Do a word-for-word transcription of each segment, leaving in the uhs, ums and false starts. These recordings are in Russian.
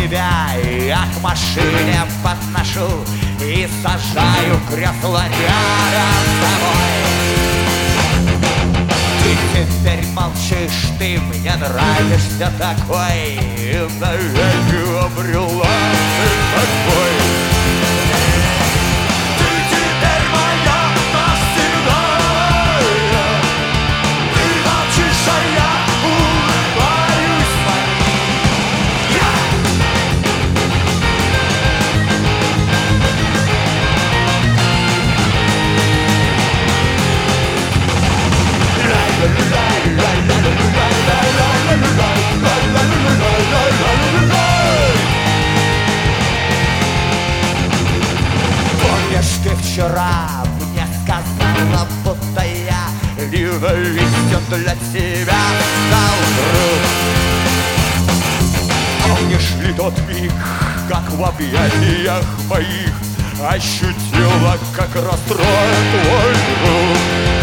тебя я к машине подношу и сажаю кресло рядом с тобой. Ты теперь молчишь, ты мне нравишься такой, и навеки обрела ты такой. Ты теперь моя навсегда. Ты молчишь, а я улыбаюсь. Помнишь, ты вчера мне сказала, будто я ненавистен для тебя стал вдруг. Помнишь ли тот миг, как в объятиях моих ощутила, как расстроен твой друг?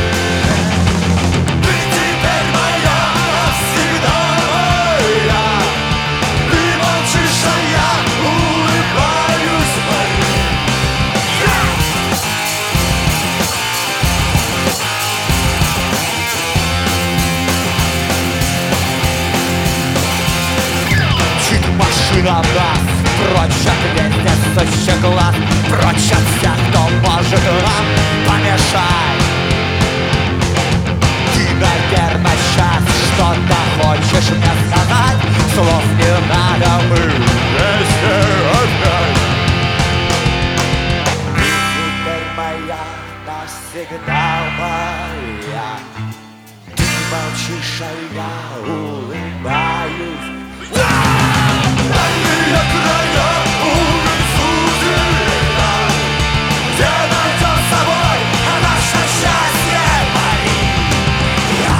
Машина нас прочь от вездесущих глаз, прочь от всех, кто может нам помешать. Ты, наверное, сейчас что-то хочешь мне сказать, слов не надо, мы вместе опять. Ты теперь моя, навсегда моя. Ты молчишь, а я улыбаюсь. Дальние края улицу зелена, где найдем с собой наше счастье, Мария.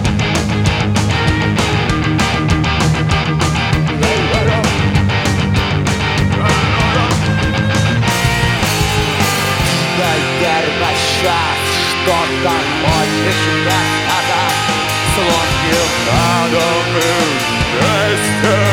Наверное, сейчас что-то хочешь мне сказать, слов не надо, мы вместе.